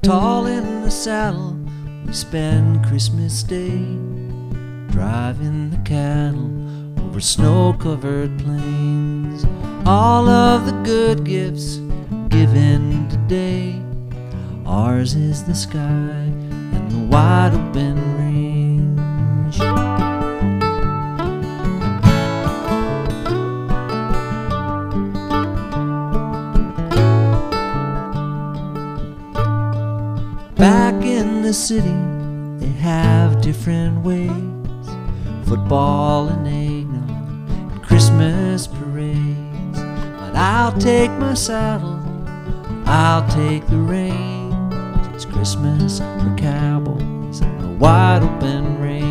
Tall in the saddle, we spend Christmas Day driving the cattle over snow-covered plains. All of the good gifts given today, ours is the sky and the wide open range. Back in the city, they have different ways: football and eggnog and Christmas parades. But I'll take my saddle, I'll take the reins. It's Christmas for cowboys on the wide open range.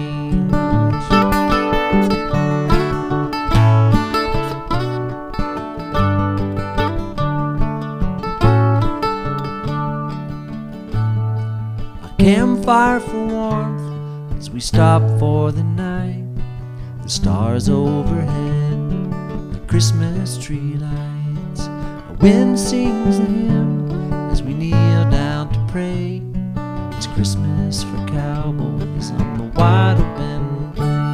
Campfire for warmth as we stop for the night. The stars overhead, the Christmas tree lights. A wind sings a hymn as we kneel down to pray. It's Christmas for cowboys on the wide open plains.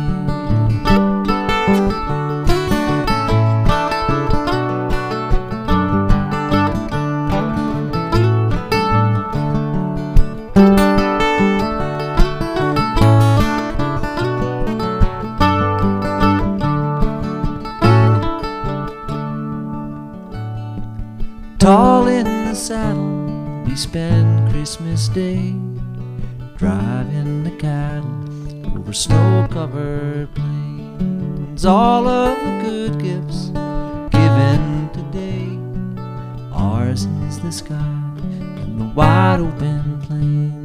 Tall in the saddle, we spend Christmas Day driving the cattle over snow-covered plains. All of the good gifts given today, ours is the sky and the wide open plains.